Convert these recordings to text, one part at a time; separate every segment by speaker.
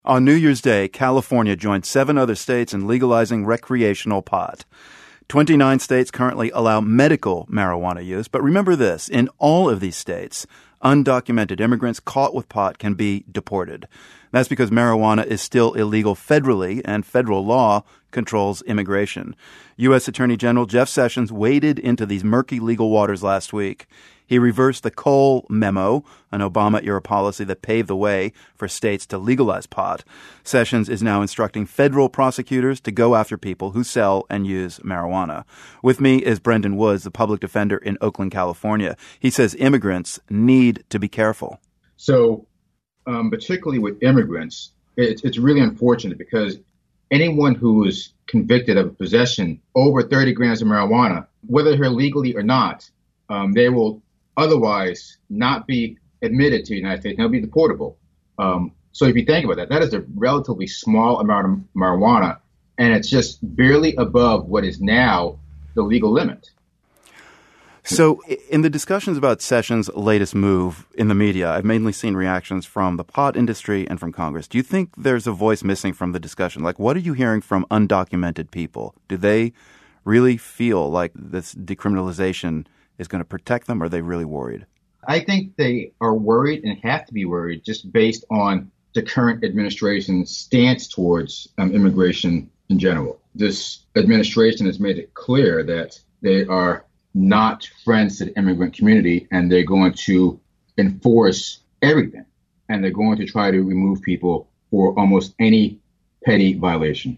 Speaker 1: On New Year's Day, California joined 7 other states in legalizing recreational pot. 29 states currently allow medical marijuana use, but remember this, in all of these states, undocumented immigrants caught with pot can be deported. That's because marijuana is still illegal federally, and federal law controls immigration. U.S. Attorney General Jeff Sessions waded into these murky legal waters last week. He reversed the Cole Memo, an Obama-era policy that paved the way for states to legalize pot. Sessions is now instructing federal prosecutors to go after people who sell and use marijuana. With me is Brendan Woods, the public defender in Oakland, California. He says immigrants need to be careful.
Speaker 2: So, particularly with immigrants, it's really unfortunate because anyone who is convicted of possession over 30 grams of marijuana, whether they're legally or not, they will otherwise not be admitted to the United States. They'll be deportable. So if you think about that, that is a relatively small amount of marijuana, and it's just barely above what is now the legal limit.
Speaker 1: So in the discussions about Sessions' latest move in the media, I've mainly seen reactions from the pot industry and from Congress. Do you think there's a voice missing from the discussion? Like, what are you hearing from undocumented people? Do they really feel like this decriminalization is going to protect them, or are they really worried?
Speaker 2: I think they are worried and have to be worried just based on the current administration's stance towards immigration in general. This administration has made it clear that they are not friends to the immigrant community, and they're going to enforce everything. And they're going to try to remove people for almost any petty violation.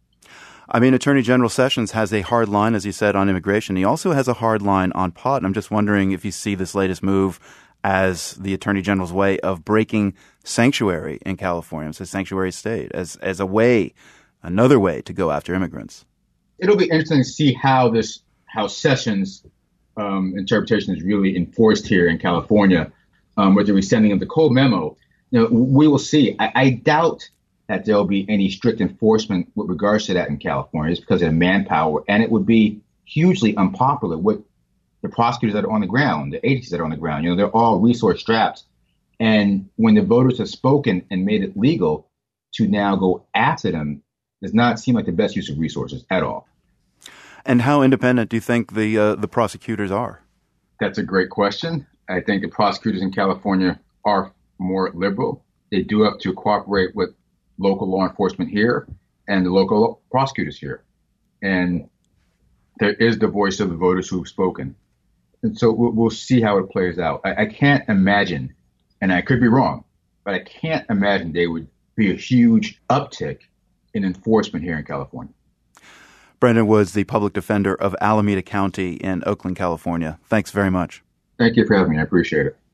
Speaker 1: I mean, Attorney General Sessions has a hard line, as you said, on immigration. He also has a hard line on pot. And I'm just wondering if you see this latest move as the Attorney General's way of breaking sanctuary in California. It's a sanctuary state as a way, another way to go after immigrants.
Speaker 2: It'll be interesting to see how Sessions' interpretation is really enforced here in California with the rescinding of the Cole Memo. We will see. I doubt that there'll be any strict enforcement with regards to that in California. It's because of manpower, and it would be hugely unpopular with the prosecutors that are on the ground, the agencies that are on the ground. They're all resource strapped. And when the voters have spoken and made it legal to now go after them, does not seem like the best use of resources at all.
Speaker 1: And how independent do you think the prosecutors are?
Speaker 2: That's a great question. I think the prosecutors in California are more liberal. They do have to cooperate with local law enforcement here and the local prosecutors here. And there is the voice of the voters who've spoken. And so we'll see how it plays out. I can't imagine, and I could be wrong, but I can't imagine there would be a huge uptick in enforcement here in California.
Speaker 1: Brendan Woods, the public defender of Alameda County in Oakland, California. Thanks very much.
Speaker 2: Thank you for having me. I appreciate it.